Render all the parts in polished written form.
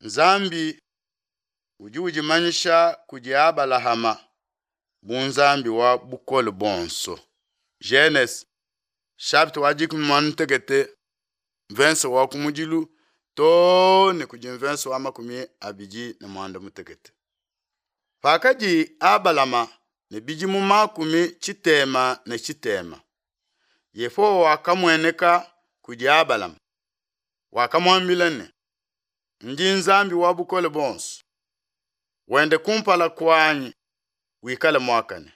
Nzambi ujimanyisha kujiabalahama bunzambi wa bukole bonso. Genesis chapter wajik mwantegete verse wa kumujilu to ne kujin verse wa makumi abiji ne mwanda mutegete. Pakaji abalama ne bijimu makumi chitema ne chitema. Yefo wakamweneka kujiabalama. Wakamwambilane. Nzambi wa bukole bonso. Wende kumpala kwanyi wikale mwakane.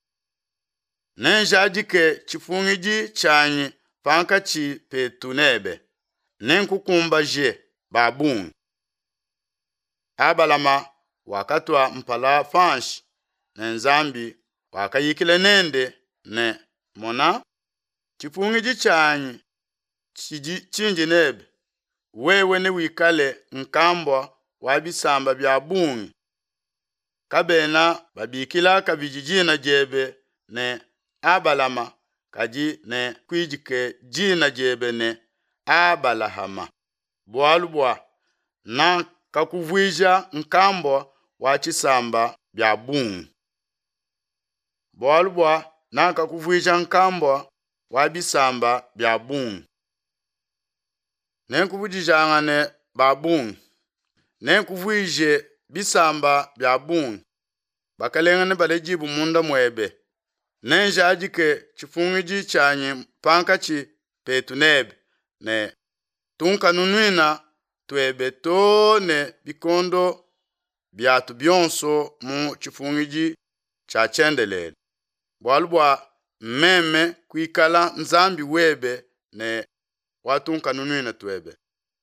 Nenjajike chifungiji chanyi panka chi petunebe. Nenkukumba je babun. Abalama wakatwa mpala fanshi. Nzambi wakayikile nende ne mona. Chifungiji chanyi chinji nebe. Wewe ne wikale nkambwa wabisamba bya bungi. Kabena babikila kabijijina jebe ne abalama kaji ne kwijike jina jebe ne abalahama. Bwalubwa na kakuvwija nkambwa wachisamba bya bungi. Bwalubwa na kakuvwija nkambwa wabisamba bya bungi. Nenkuvujijanga ne babungi. Nenkuvwije bisamba bya bungi. Bakalenga ne balejibu munda mwebe. Nenjajike chifungiji chanyi panka chi petunebe. Ne tunka nunwina twebe to ne bikondo byatu byonso mu chifungiji cha chendelele. Bwalubwa meme kuikala nzambi webe ne watunka nunwina twebe.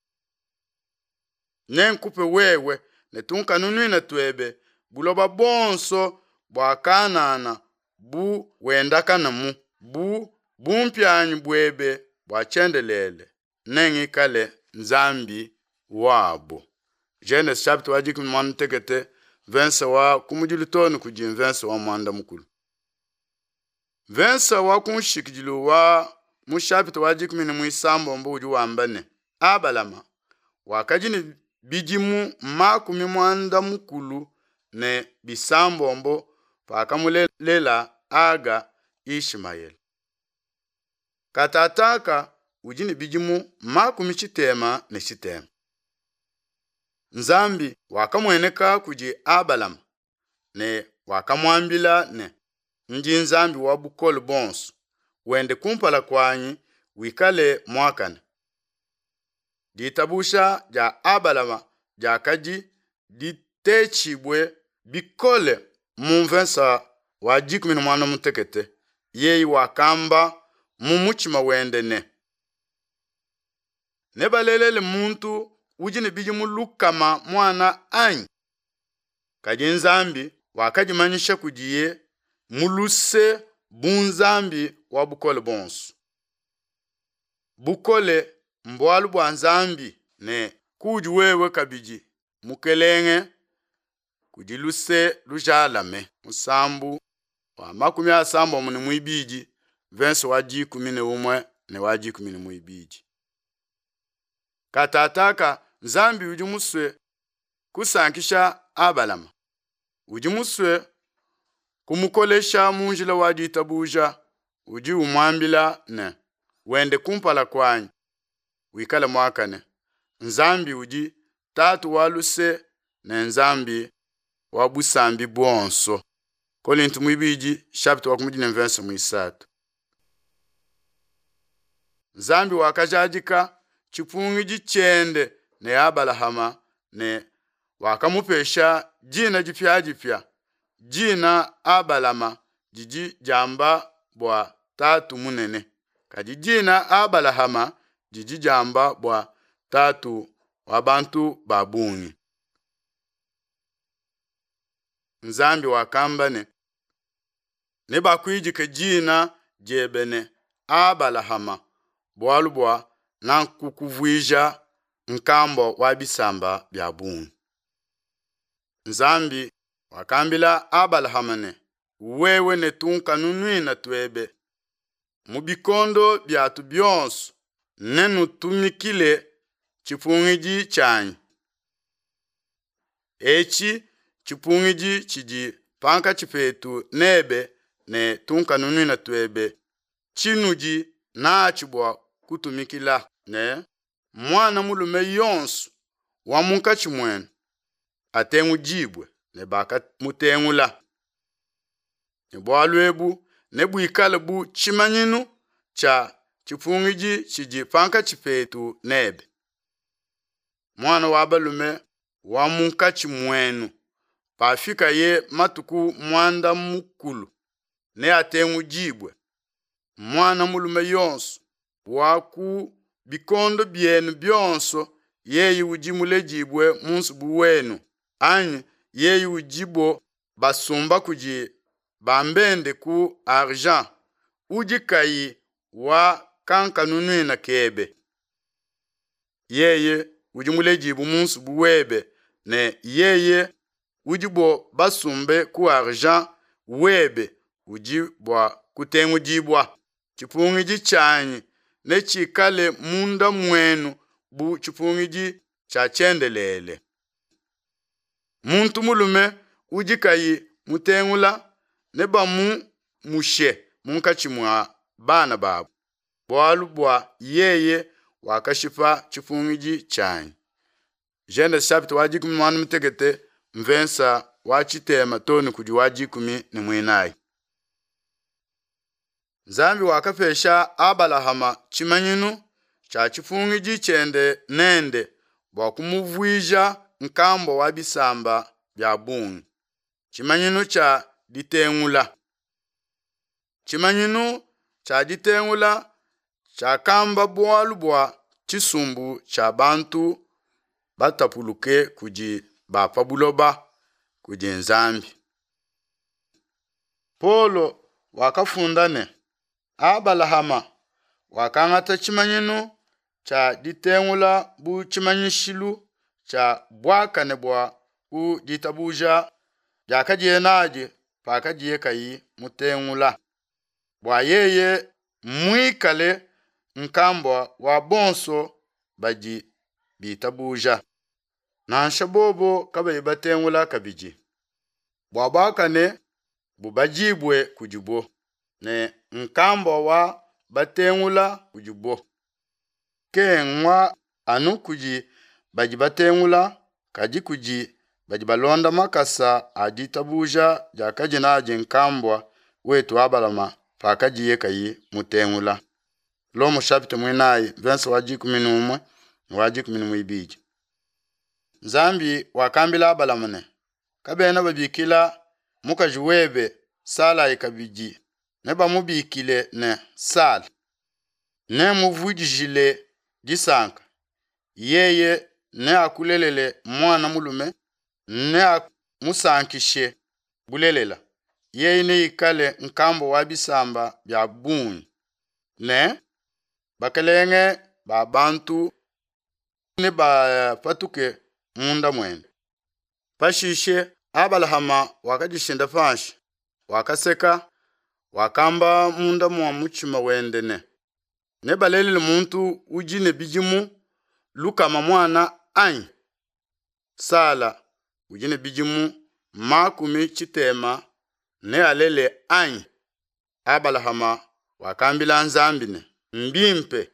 Nenkupe wewe ne tunka nunwina twebe buloba bonso bwakanana bu wendakana mu bu bumpyanyi bwebe bwachendelele nengikale nzambi wabo. Genesis chapter wajiki mwantegete verse wa kumujilitoni kujin verse wa mwanda mukulu. Verse wa kunshikijilu wa mushapita wajiki mini muisambo mbuju wambane. Abalama wakajini bijimu makumi mwanda mukulu ne bisambo mbo pakamulela aga Ishmael. Katataka ujini bijimu makumi chitema ne chitema. Nzambi wakamweneka kuji abalama ne wakamwambila ne nzambi wa bukole bonso. Wende kumpala kwanyi wikale mwakane. Ditabusha ja abalama ja kaji ditechibwe bikole mumvensa wajiki minu mwana mutekete. Yeyi wakamba mumuchima wende ne. Nebalelele muntu ujini bijimu lukama mwana anyi. Kaji nzambi wakaji manyisha kujiye muluse bunzambi wa bukole bonso. Bukole mbwalu bwa nzambi ne kuju wewe kabiji mukelenge kujiluse lujalame musambu wa makumi asambo mune muibiji verse wajiku mine umwe ne wajiku mine muibiji. Katataka nzambi ujimuswe kusankisha abalama. Ujimuswe kumukolesha munjila wajitabuja uji umwambila ne wende kumpala kwanyi wikale mwakane. Nzambi uji tatu waluse ne nzambi wabusambi bonso. Korinto mwibiji chapter wakumujine verse muisatu. Nzambi wakajajika chipungiji chende ne abalahama ne wakamupesha jina jipya. Jina abalama jiji jamba bwa tatu munene. Kaji jina abalahama jiji jamba bwa tatu wabantu babungi. Nzambi wakambane ne bakwijike jina jebene abalahama bwalubwa na kukuvwija nkambo wabisamba bya bungi. Nzambi wakambila abalahamane wewe ne tunka nunwina twebe mubikondo byatu byonso nenu tumikile chifungiji chanyi. echi chipungiji chiji panka chipetu nebe ne tunkanunu na twebe chinuji na chibwa kutumikila ne mwana mulume yonsu wa munka chimwenu atengu jibwe ne baka mutengula ne bwalwebu ne bwikale bu chimanyinu cha chipungiji chiji panka chipetu nebe mwana wa balume wa munka chimwenu pafika ye matuku mwanda mukulu ne atengu jibwe mwana mulume yonsu waku bikondo byenu byonso yeyi ujimule jibwe munsubu wenu anyi yeyi ujibo basumba kuji bambende ku argent ujikayi wa kankanunu na kebe yeye ujimule jibu munsubu webe ne yeye ujibo basumbe ku argent webe ujibwa kutengu jibwa chipungiji chanyi ne chikale munda mwenu bu chipungiji cha chendelele muntu mulume ujikayi mutengula ne bamu mushe munka chimwa bana babu bwalu bwa yeye wakashipa chipungiji chanyi jende chapter wajikumi mwana mtegete mvensa wachitema toni kuji wajikumi ni mwinai Nzambi wakafesha Abalahama chimanyinu cha chipungiji chende nende bwakumuvwija nkambo wa bisamba bya bungi chimanyinu cha ditengula chimanyinu cha ditengula cha kamba bwalu bwa chisumbu cha bantu batapuluke kuji bapabuloba kuji Nzambi Polo wakafundane Abalahama wakangata chimanyinu cha ditengula bu chimanyishilu cha bwaka ne bwa ku ditabuja jakaje naje pakaje kayi mutengula bwa yeye mwikale nkambwa wa bonso baji bitabuja nansha bobo kabaye batengula kabiji bwa bwaka ne bubajibwe kujubo ne nkamba wa batengula kujubo ke nwa anu kuji baji batengula kaji kuji baji balonda makasa aditabuja jakaje naje nkambwa wetu Abalama pakaji yekayi mutengula lomo chapite mwinai verse wajikumi numwe wajikumi numwibiji Nzambi wakambila Abalama ne kabena babikila mukajuwebe sala ikabiji neba mubikile ne sal ne muvujijile disanka yeye ne akulelele mwana mulume ne musankishe bulelela yeye ne ikale nkambo wa bisamba bya bunyi ne bakelenge ba bantu ne ba patuke munda mwende pashishe Abalahama wakajishinda fashi wakaseka wakamba munda mwa muchima wendene ne balelele muntu ujine bijimu lukama mwana anyi sala ujine bijimu makumi chitema ne alele anyi Abalahama wakambila Nzambine mbimpe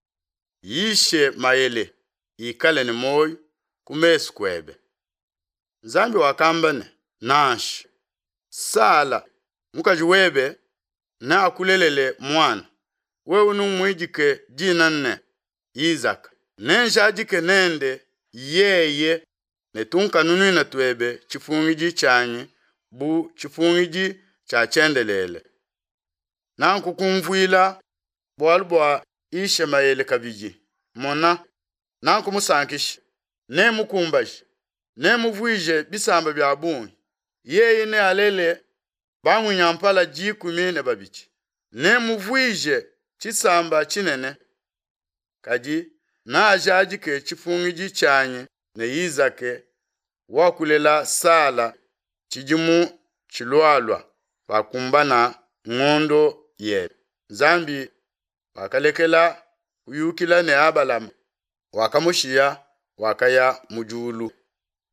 yishe mayele ikale ne moyo kumesu kwebe Nzambi wakambane nash sala mukajuwebe na akulelele mwana wewe numwijike jina ne Isaac nensha jike nende yeye netunka nunu na twebe chifungiji chanyi bu chifungiji cha chendelele na kukumvuila bwalbwa ishe mayele kabiji mona na kumusankish ne mukumbash ne muvwije bisamba bya bunyi yeye ne alele bangu nyampala jikumi ne babichi ne muvwije chisamba chinene kaji na ajaji ke chifungiji chanye ne Isake wakulela sala chijimu chilwalwa wakumbana ngondo ye Nzambi wakalekela uyukila ne Abalama wakamushia wakaya mujulu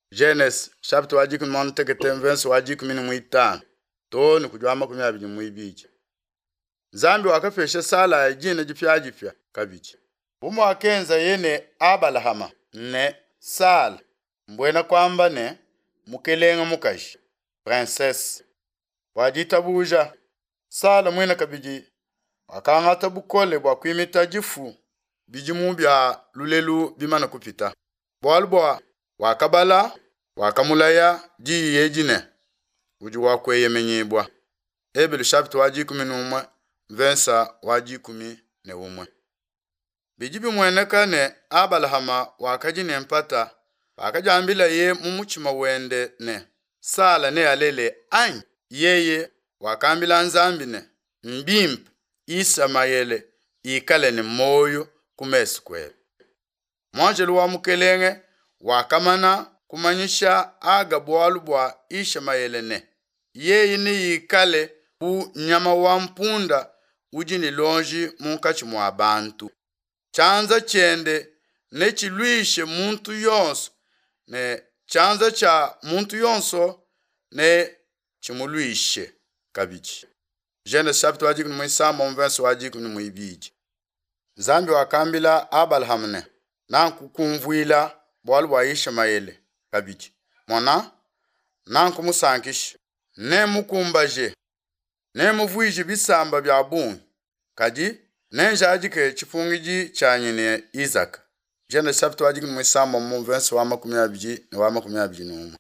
Genesis chapter wajiki mwana tekete verse wajiki mini muitano. To ni kujwa makumi abiri muibiji. Nzambi wakafesha sala ya jina jipya kabiji. Bumu wakenza yene Abalahama ne sala. Mbwena kwamba ne mukelenga mukashi. Princess. Wajita buja. Sala mwena kabiji. Wakangata bukole bwa kuimita jifu. Bijimu bya lulelu bimana kupita. Bwalubwa wakabala wakamulaya ji yejine. Uji wakweye menyibwa. Ebelu chapter wajikumi n'umwe versa wajikumi ne umwe. Bijibi mweneka ne Abalahama wakajine mpata wakajambila ye mumuchima wende ne sala ne alele any yeye wakambila nzambi ne mbimp Isamayele ikale ni moyo kumeskwele. Mwanjelu wa mukelenge wakamana kumanyisha aga bwalu bwa Ishamayele ne yeye ni ikale u nyama wa mpunda ujini lonji munkachi mwa bantu. Chanza chende ne chilwishe muntu yonso ne chanza cha muntu yonso ne chimulwishe kabiji. Genesis chapter wajikuni muisamba verse wajikuni muibiji. Nzambi wakambila Abalahama ne nanku kumvuila bwalu bwa Ishamayele kabiji. Mwana nanku musankishi ne mukumbaje ne muvuiji bisamba bya bungi kaji ne njajike chifungiji cha nyine Isaac. Genesis chapter wajikuni muisamba verse wa makumi abiri ne wa makumi abiri n'umwe.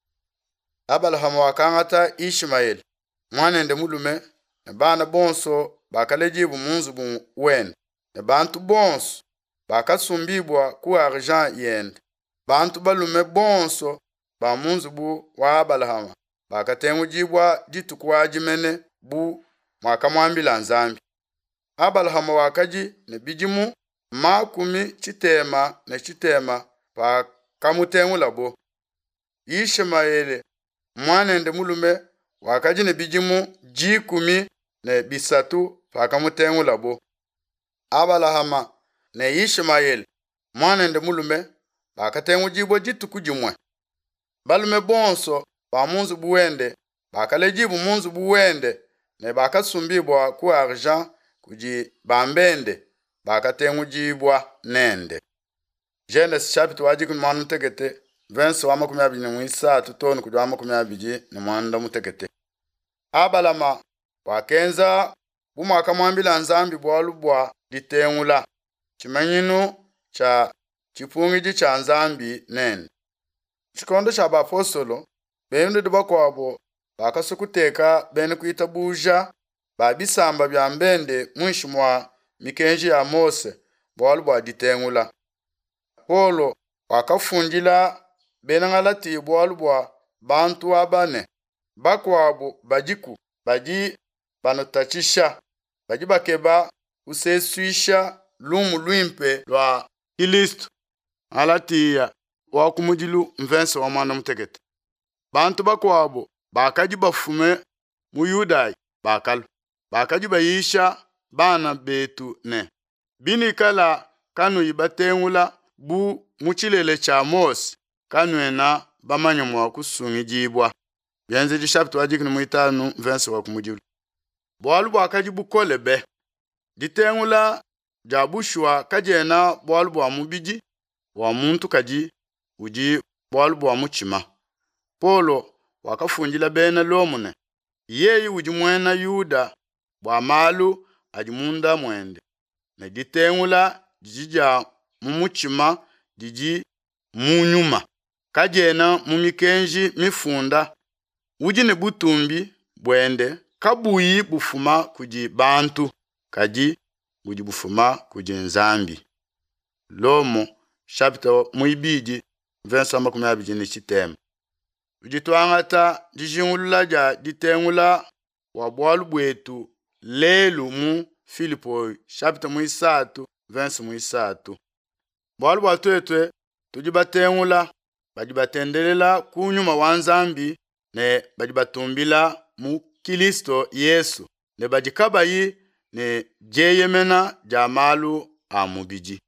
Abalahama wakangata Ishamayele mwana ende mulume ne bana bonso bakalejibu munzu bu wende ne bantu bonso bakasumbibwa ku argent yende. Bantu balume bonso ba munzu bu wa Abalahama bakatengujibwa dituku wajimene bu mwakamwambila nzambi. Abalahama wakaji ne bijimu makumi chitema ne chitema pakamutengula bo. Ishamayele mwana ende mulume wakaji ne bijimu jikumi ne bisatu pakamutengula bo. Abalahama ne Ishamayele mwana ende mulume bakatengujibwa dituku jimwe. Balume bonso ba munzu buwende bakalejibu munzu buwende ne bakasumbibwa ku argent kuji bambende bakatengujibwa nende. Genesis chapter wajikuni mwana mutekete verse wa makumi abiri n'isatu tonu kuja wa makumi abiri ne mwana mutekete. Abalahama wakenza bumwaka mwambila nzambi bwalu bwa ditengula chimanyinu cha chipungiji cha nzambi nende. Chikondo cha bapostolo bende dibakwabo bakasukuteka bene kuita buja babisamba bya mbende mwishi mwa mikenji ya Mose bwalu bwa ditengula. Polo wakafunjila bene ngalati bwalu bwa bantu abane bakwabo bajiku baji banotachisha baji bakeba usesuisha lumu lwimpe lwa Kristo alatiya wakumujilu mvense wa mwana mutekete. Bantu bakwabo bakaji bafume mu Yudai bakalu bakaji bayisha bana betu ne binikala kanu ibatengula bu muchilele cha Mose kanwena bamanyomwa kusungijibwa. Byenze chapter wajikuni muitanu verse wa kumujilu. Bwalu bwakaji bukole be ditengula jabushwa kajena bwalu bwa mubiji wa muntu kaji uji bwalu bwa muchima. Polo wakafunjila bena lomune yeyi uji mwena Yuda bwa malu ajimunda mwende ne ditengula jijija mumuchima jiji munyuma kajena mumikenji mifunda uji ne butumbi bwende kabuyi bufuma kuji bantu kaji uji bufuma kuji nzambi. Lomo chapter muibiji verse makumi abiri n'itema. Ujitwangata dijingulula ja ditengula wa bwalu bwetu lelu mu Filipo chapter muisatu verse muisatu. Bwalu bwatwetwe tujibatengula bajibatendelela kunyuma wa nzambi ne bajibatumbila mu Kristo Yesu ne bajikabayi ne jeyemena jamalu amubiji.